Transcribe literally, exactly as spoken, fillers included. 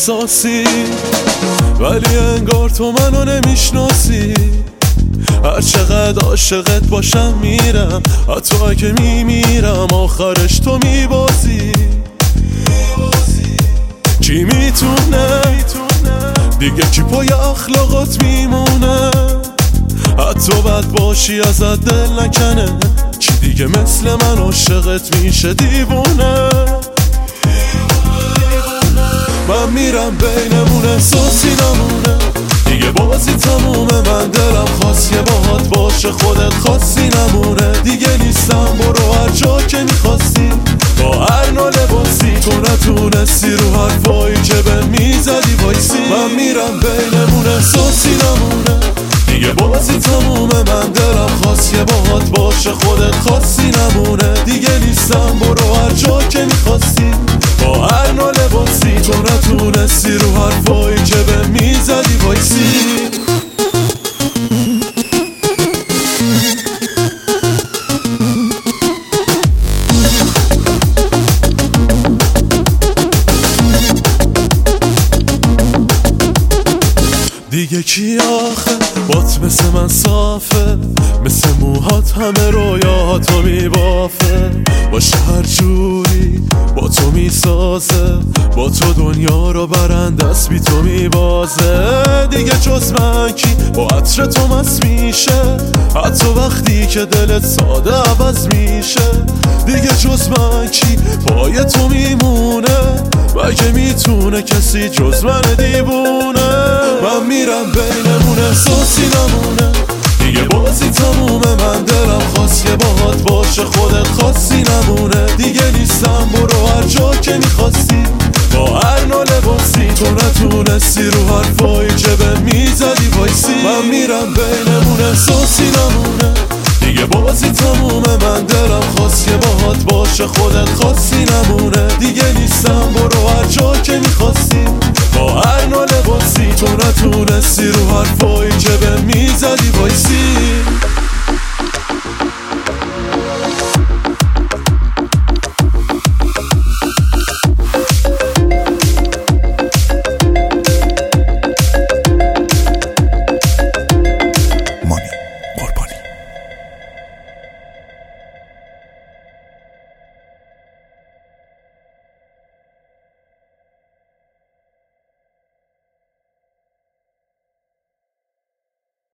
احساسی، ولی انگار تو منو نمیشناسی. هر چقدر عاشقت باشم میرم، حتی اگه میمیرم آخرش تو میبازی. کی میتونه دیگه کی پای اخلاقات میمونه؟ حتی بد باشی ازت دل نکنه، کی دیگه مثل من عاشقت میشه دیوونه؟ من میرم بینمون احساسی نمونه، دیگه بازی تمومه. من دلم خواست یه باهات باشه، خودت خواستی نمونه. دیگه نیستم برو هر جا که میخواستی، با هر نوع لباسی. تو نتونستی رو حرفایی که به میزدی وایسی. من میرم بینمون احساسی نمونه، دیگه بازی تمومه. من دلم خواست یه باهات باشه، خودت خواستی نمونه. دیگه نیستم برو هر جا که میخواستی، با هر نوع لباسی. تو نتونستی رو حرفایی که به میزدی وایسی. دیگه کی آخه بات مثل من صافه، مثل موهات همه رویاهاتو میبافه. باشه هر جوری با تو میسازه، با تو دنیا رو برنده است بی تو میبازه. دیگه جز من کی با عطر تو مست میشه، حتی وقتی که دلت ساده عوض میشه. دیگه جز من کی پای تو میمونه، مگه میتونه کسی جز من دیوونه؟ من میرم بینمون احساسی نمونه، دیگه بازی تمومه. من دلم خواست یه باهات باشه، خودت خواستی نمونه. دیگه نیستم برو هر جا که میخواستی، با هر نوع لباسی. تو نتونستی رو حرفایی که به میزدی وایسی. من میرم بینمون احساسی نمونه، دیگه بازی تمومه. من دلم خواست یه باهات باشه، خودت خواستی نمونه. دیگه نیستم برو هر جا که میخواستی، با هر نوع لباسی. تو نتونستی رو حرفایی که به میزدی وایسی.